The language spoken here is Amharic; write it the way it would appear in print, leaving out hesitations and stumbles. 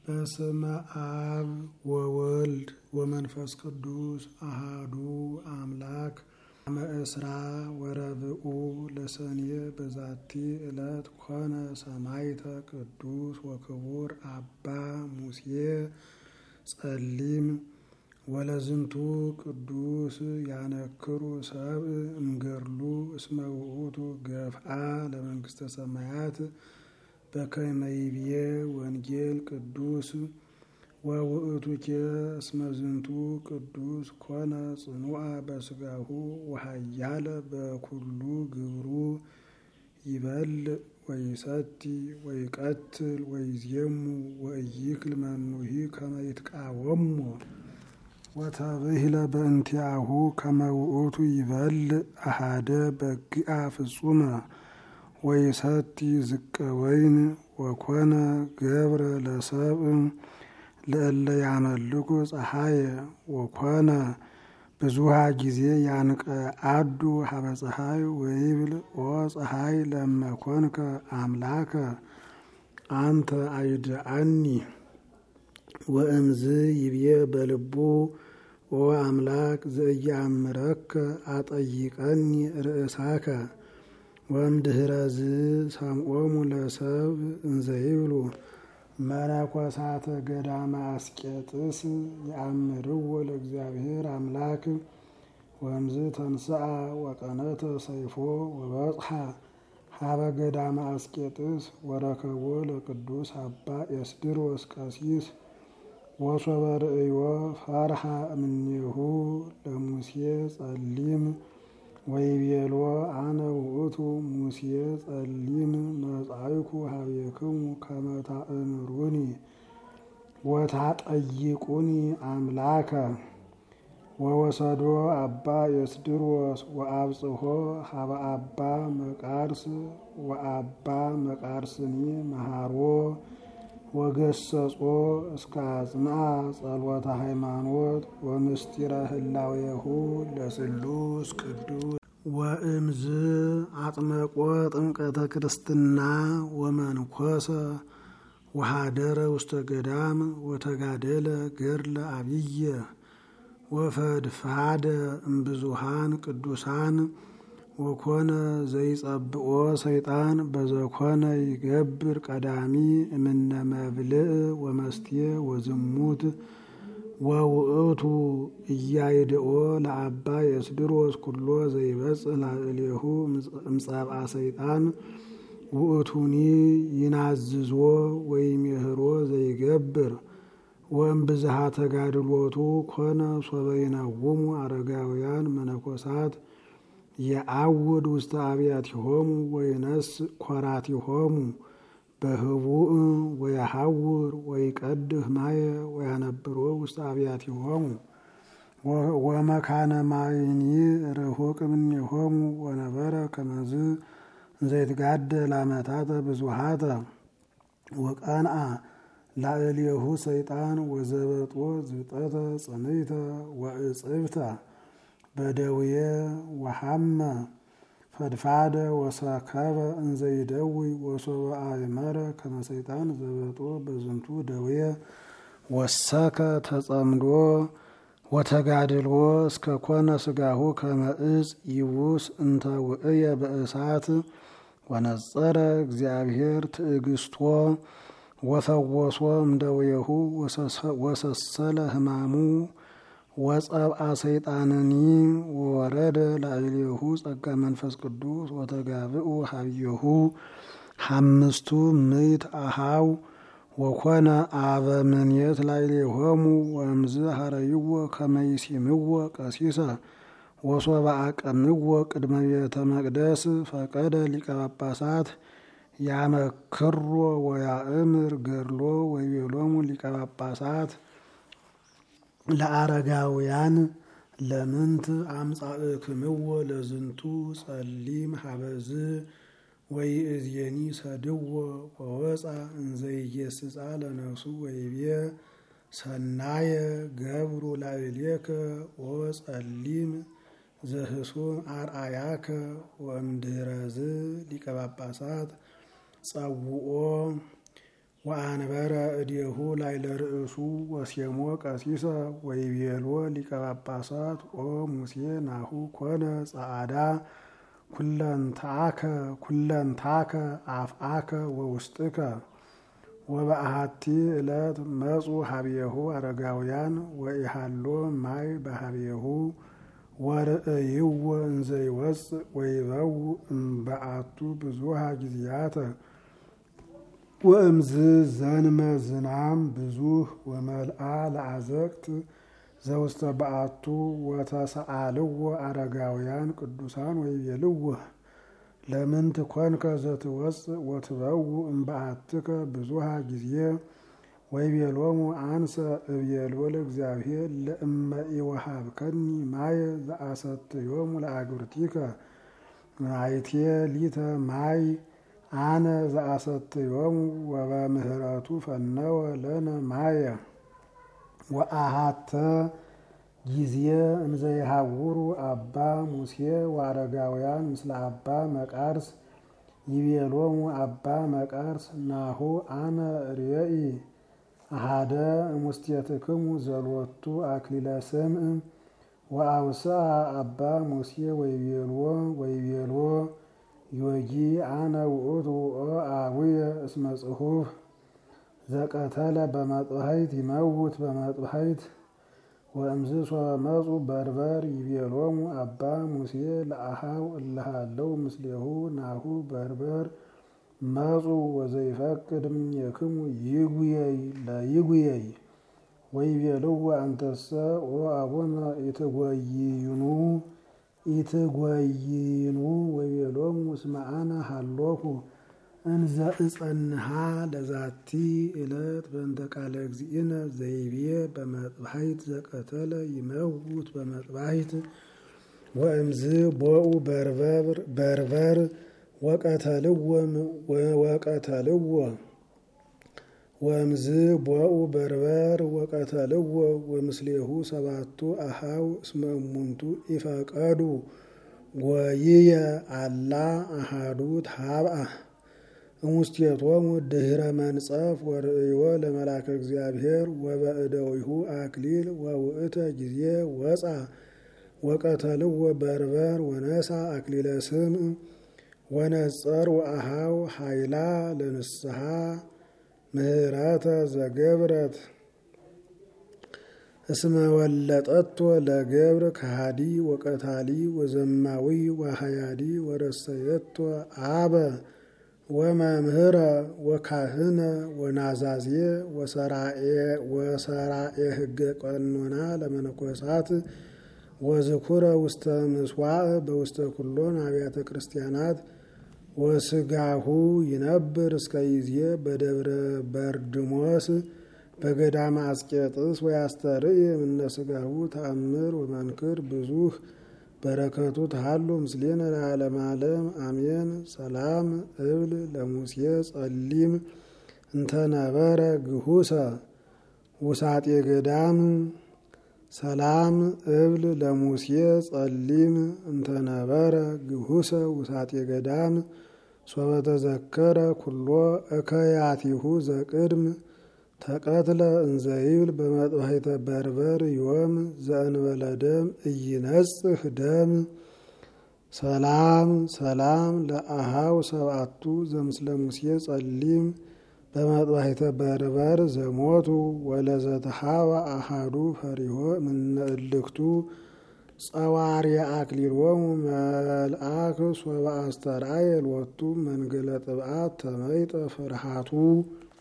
በስመ አብ ወወልድ ወመንፈስ ቅዱስ አሃዱ አምላክ አመእስራ ወረብኡ ለሰኔ በዛቲ ዕለት ኮነ ሰማዕተ ቅዱስ ወክቡር አባ ሙሴ ጸሊም ወለዝንቱ ቅዱስ ያነክሩ ሰብእ እምገድሉ እስመ ውእቱ ገፍአ ለመንግስተ ሰማያት በከመ ይቤ ወንጌል ቅዱስ ወውእቱኬ እስመ ዝንቱ ቅዱስ ኮነ ጽኑዓ በስጋሁ ወኃያለ በኩሉ ግብሩ ይበልዕ ወይሰቲ ወይቀትል ወይዜሙ ወኢይክል መኑሂ ከመ ይትቃወሞ ወተብሂለ በእንቲአሁ ከመ ውእቱ ይበልዕ አሐደ በግዓ ፍጹመ ወይሰቲ ዝቀ ወይን ወኮነ ገብረ ለሰብእ ለእለ ያመልኩ ፀሐየ ወኮነ ብዙሃ ጊዜ ያንቀአዱ ሀበ ፀሐይ ወይብል ኦ ፀሐይ ለመኮንከ አምላከ አንተ አይድአኒ ወእምዝ ይብዬ በልቡ ኦ አምላክ ዘኢየአምረከ አጠይቀኒ ርእሳከ ወእምድኅረዝ ሰምዖሙ ለሰብእ እንዘ ይብሉ መነኮሳተ ገዳመ አስቄጥስ ይአምርዎ ለእግዚአብሔር አምላክ ወእምዝ ተንሥአ ወቀነተ ሰይፎ ወበጽሐ ሀበ ገዳመ አስቄጥስ ወረከቦ ለቅዱስ አባ ኤስድሮስ ቀሲስ ወሶበ ርእዮ ፈርሃ እምኔሁ ለሙሴ ጸሊም ወይቤሎ አነ ውእቱ ሙሴ ጸሊም መጻእኩ ሀቤክሙ ከመ ታእምሩኒ ወታጠይቁኒ አምላከ ወወሰዶ አባ ኤስድሮስ ወአብጽሖ ሀበ አባ መቃርስ ወአባ መቃርስኒ መሃሮ ወገሰጾ እስከ አጽንዓ ጸሎተ ሃይማኖት ወምስጢረ ህላዌሁ ለስሉስ ቅዱስ ወእምዝ አጥመቆ ጥምቀተ ክርስትና ወመንኮሰ ወሃደረ ውስተ ገዳም ወተጋደለ ገድለ አብየ ወፈድፋደ እምብዙሃን ቅዱሳን ወኮነ ዘይጸብኦ ሰይጣን በዘኮነ ይገብር ቀዳሚ እምነ መብልዕ ወመስትየ ወዝሙት ወውእቱ እያይድኦ ለአባ ኤስድሮስ ኩሎ ዘይበጽሕ ላዕሌሁ እምጸብአ ሰይጣን ውእቱኒ ይናዝዞ ወይሜህሮ ዘይገብር ወእምብዝሃ ተጋድሎቱ ኮነ ሶበ ይነውሙ አረጋውያን መነኮሳት የአውድ ውስተ አብያቲሆሙ ወይነስ ኮራቲሆሙ በህቡእ ወየሐውር ወይቀድህ ማየ ወያነብሮ ውስተ አብያቲሆሙ ወመካነ ማይኒ ርሁቅ እምኔሆሙ ወነበረ ከመዝ እንዘይትጋደል ዓመታተ ብዙሃተ ወቀንአ ላዕሌሁ ሰይጣን ወዘበጦ ዝብጠተ ጽንዕተ ወእጽብተ በደውየ ወሐመ ፈድፋደ ወሰከበ እንዘይደዊ ወሶበ አእመረ ከመ ሰይጣን ዘበጦ በዝንቱ ደውየ ወሰከ ተጸምዶ ወተጋድሎ እስከ ኮነ ስጋሁ ከመ ዕፅ ይውስ እንተ ውእየ በእሳት ወነጸረ እግዚአብሔር ትዕግስቶ ወፈወሶ እምደውየሁ ወሰሰለ ህማሙ ወጸብአ ሰይጣንኒ ወወረደ ላዕሌሁ ጸጋ መንፈስ ቅዱስ ወተጋብኡ ሀብየሁ ሐምስቱ ምዕት አሃው ወኮነ አበ ምኔት ላዕሌሆሙ ወእምዝ ሀረይዎ ከመ ይሲምዎ ቀሲሰ ወሶበ አቀምዎ ቅድመ ቤተ መቅደስ ፈቀደ ሊቀ ጳጳሳት ያመክሮ ወያእምር ገድሎ ወይቤሎሙ ሊቀ ጳጳሳት ለአረጋውያን ለምንት አምጻእክምዎ ለዝንቱ ጸሊም ሀበዝ ወይእዜኒ ሰድዎ ወወፃ እንዘይጌስጻ ለነፍሱ ወይቤ ሰናየ ገብሩ ላዕሌከ ወጸሊም ዘህሱም አርአያከ ወእምድኅረዝ ሊቀ ጳጳሳት ጸውኦ ወአንበረ እዴሁ ላዕለ ርእሱ ወሴሞ ቀሲሰ ወይቤሎ ሊቀ ጳጳሳት ኦ ሙሴ ናሁ ኮነ ጸዓዳ ኩለንታከ አፍአከ ወውስጥከ ወበአሐቲ ዕለት መጹ ሀቤሁ አረጋውያን ወኢሃሎ ማይ በሀቤሁ ወርእይዎ እንዘ ይወፅእ ወይበው እምበአቱ ብዙሃ ጊዜያተ ወእምዝ ዘንመ ዝናም ብዙህ ወመልአ ለአዘቅት ዘውስተ በአቱ ወተሰአልዎ አረጋውያን ቅዱሳን ወይቤልዎ ለምንት ኮንከ ዘትወፅእ ወትበውእ እምበአትከ ብዙሃ ጊዜ ወይቤሎሙ አንሰ እቤሎ ለእግዚአብሔር ለእመ ኢወሃብከኒ ማየ ዘአሰትዮሙ ለአግብርቲከ ማይቴ ሊተ ማይ አነ ዘአሰትዮሙ ወበምህረቱ ፈነወ ለነ ማየ ወአሃተ ጊዜ እንዘ ይሃውሩ አባ ሙሴ ወአረጋውያን ምስለ አባ መቃርስ ይቤሎሙ አባ መቃርስ ናሁ አነ ርእይ አሃደ እሙስቴትክሙ ዘሎቱ አክሊለ ስምዕ ወአውስአ አባ ሙሴ ወይቤሎ ዮጊ አነ ውእቱ አቡየ እስመ ጽሑፍ ዘቀተለ በመጥባሕት ይመውት በመጥባሕት ወእምዝ ሶበ መጹ በርበር ይቤሎሙ አባ ሙሴ ለአሃው እልሃለው ምስሌሁ ናሁ በርበር መጹ ወዘይፈቅድ እምኔክሙ ይጉየይ ለይጉየይ ወይቤልዎ አንተሰ ኦ አቡነ ኢትጎይኑ ወይቤሎሙ እስመ አነ ሀሎኩ እንዘ እጸንሃ ለዛቲ ዕለት በእንተ ቃለ እግዚእነ ዘይቤ በመጥባሕት ዘቀተለ ይመውት በመጥባሕት ወእምዝ ቦኡ በርበር ወቀተልዎ ወእምዝ ቦኡ በርበር ወቀተልዎ ወምስሌሁ ሰባቱ አሃው እስመ እሙንቱ ኢፈቀዱ ጎይየ አላ አሃዱ ሀብአ እሙስቴቶሙ ድህረ መንጸፍ ወርእዮ ለመላከ እግዚአብሔር ወበእደዊሁ አክሊል ወውእተ ጊዜ ወፃ ወቀተልዎ በርበር ወነሳ አክሊለ ስምዕ ወነጸር ወአሃው ኃይላ ለንስሐ ምህረተ ዘገብረት እስመ ወለጠቶ ለገብር ከሃዲ ወቀታሊ ወዘማዊ ወሃያዲ ወረሰየቶ አበ ወመምህረ ወካህነ ወናዛዜ ወሰራኤ ህገ ቀኖና ለመነኮሳት ወዝኩረ ውስተ ምስዋዕ በውስተ ኩሎን አብያተ ክርስቲያናት ወስጋሁ ይነብር እስከ ይዜ በደብረ በርድሞስ በገዳመ አስቄጥስ ወያስተርእይ እምነ ስጋሁ ተአምር ወመንክር ብዙህ በረከቱ ተሃሉ ምስሌነ ለዓለመ ዓለም አሜን። ሰላም እብል ለሙሴ ጸሊም እንተነበረ ግሁሰ ውሳጤ ገዳም ሰላም እብል ለሙሴ ጸሊም እንተነበረ ግሁሰ ውሳጤ ገዳም ሶበ ተዘከረ ኩሎ እከያቲሁ ዘቅድም ተቀትለ እንዘይብል በመጥባሕተ በርበር ዮም ዘእንበለ ደም ኢይነጽህ ደም ሰላም ሰላም ለአሃው ሰብአቱ ዘምስለ ሙሴ ጸሊም በመጥባሕተ በርበር ዘሞቱ ወለዘተሃወ አሃዱ ፈሪሆ እምነ እልክቱ ጸዋርየ አክሊሎሙ መልአክ ሶበ አስተርአየ ሎቱ መንገለ ጥብዓት ተመይጠ ፍርሃቱ